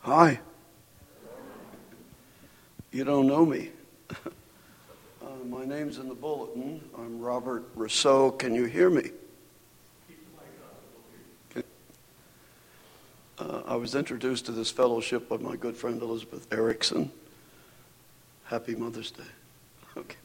Hi. You don't know me. My name's in the bulletin. I'm Robert Rousseau. Can you hear me? Okay. I was introduced to this fellowship by my good friend Elizabeth Erickson. Happy Mother's Day. Okay.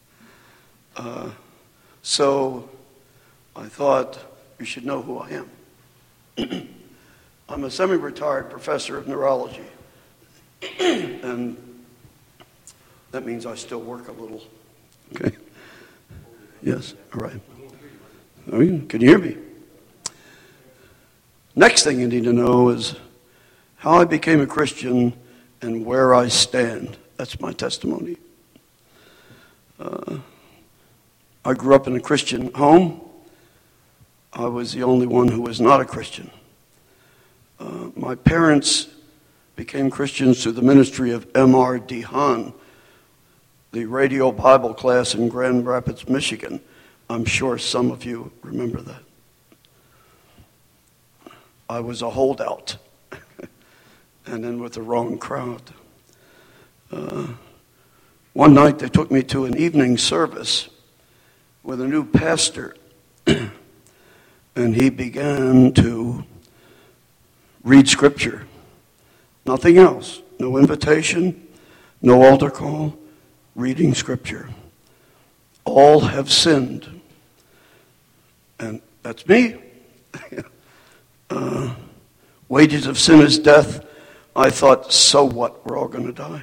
So I thought you should know who I am. I'm a semi-retired professor of neurology, and that means I still work a little. Okay. Yes. All right. Can you hear me? Next thing you need to know is how I became a Christian and where I stand. That's my testimony. I grew up in a Christian home. I was the only one who was not a Christian. My parents became Christians through the ministry of M.R. DeHaan, the radio Bible class in Grand Rapids, Michigan. I'm sure some of you remember that. I was a holdout, and then with the wrong crowd. One night they took me to an evening service with a new pastor, and he began to read scripture. Nothing else. No invitation, no altar call, reading scripture. All have sinned. And that's me. Wages of sin is death. I thought, so what? We're all going to die.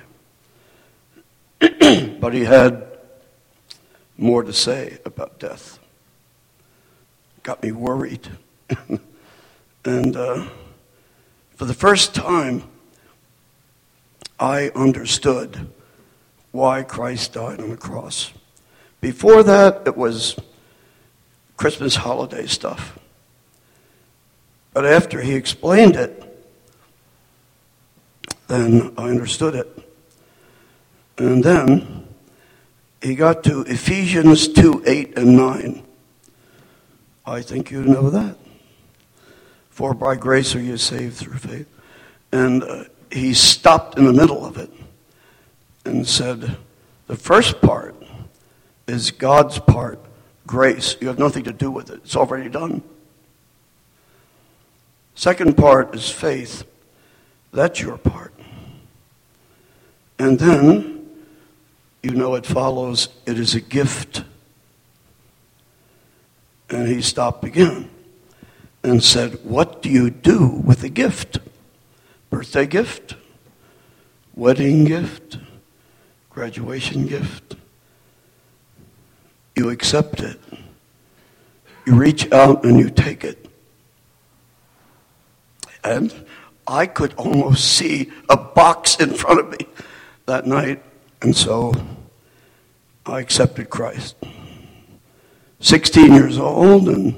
But he had more to say about death. Got me worried. And for the first time, I understood why Christ died on the cross. Before that, it was Christmas holiday stuff. But after he explained it, then I understood it. And then he got to Ephesians 2:8 and 9. I think you know that. For by grace are you saved through faith. And he stopped in the middle of it and said, the first part is God's part, grace. You have nothing to do with it. It's already done. Second part is faith. That's your part. And then, you know it follows, it is a gift. And he stopped again and said, what do you do with the gift? Birthday gift? Wedding gift? Graduation gift? You accept it. You reach out and you take it. And I could almost see a box in front of me that night. And so I accepted Christ. 16 years old, and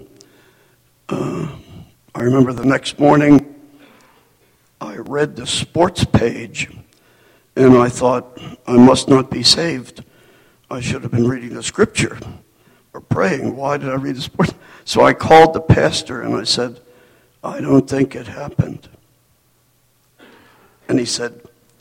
I remember the next morning I read the sports page, and I thought, I must not be saved. I should have been reading the scripture or praying. Why did I read the sports? So I called the pastor, and I said, I don't think it happened. And he said,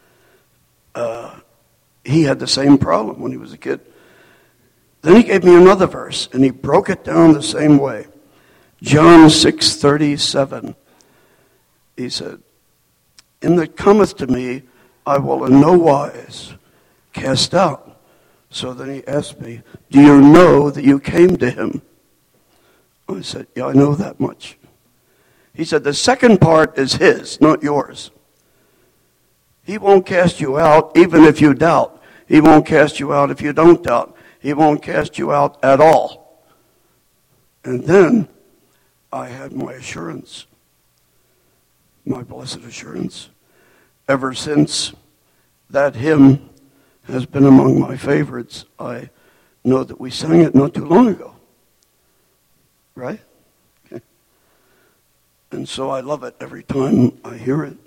he had the same problem when he was a kid. Then he gave me another verse, and he broke it down the same way. John 6:37. He said, him that cometh to me, I will in no wise cast out. So then he asked me, do you know that you came to him? I said, yeah, I know that much. He said, the second part is his, not yours. He won't cast you out even if you doubt. He won't cast you out if you don't doubt. He won't cast you out at all. And then I had my assurance, my blessed assurance. Ever since that hymn has been among my favorites. I know that we sang it not too long ago. Right? Okay. And so I love it every time I hear it.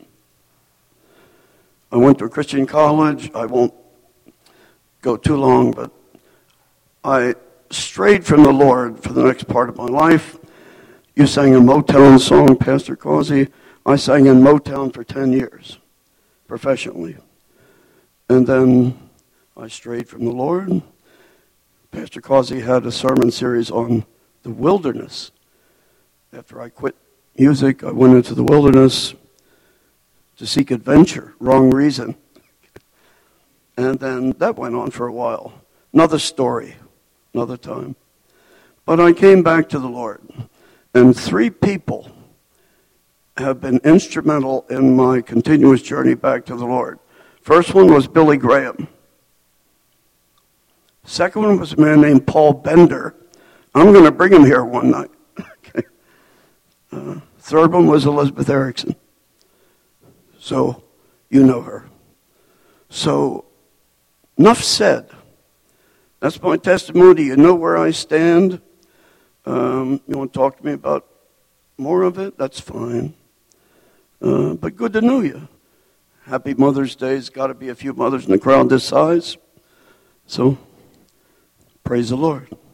I went to a Christian college. I won't go too long, but I strayed from the Lord for the next part of my life. You sang a Motown song, Pastor Causey. I sang in Motown for 10 years. professionally. And then I strayed from the Lord. Pastor Causey had a sermon series on the wilderness. After I quit music, I went into the wilderness to seek adventure. Wrong reason. And then that went on for a while. Another story, another time. But I came back to the Lord. And 3 people have been instrumental in my continuous journey back to the Lord. First one was Billy Graham. Second one was a man named Paul Bender. I'm going to bring him here one night. Okay. Third one was Elizabeth Erickson. So, you know her. So, enough said. That's my testimony. You know where I stand. You want to talk to me about more of it? That's fine. But good to know you. Happy Mother's Day. There's got to be a few mothers in the crowd this size. So, praise the Lord.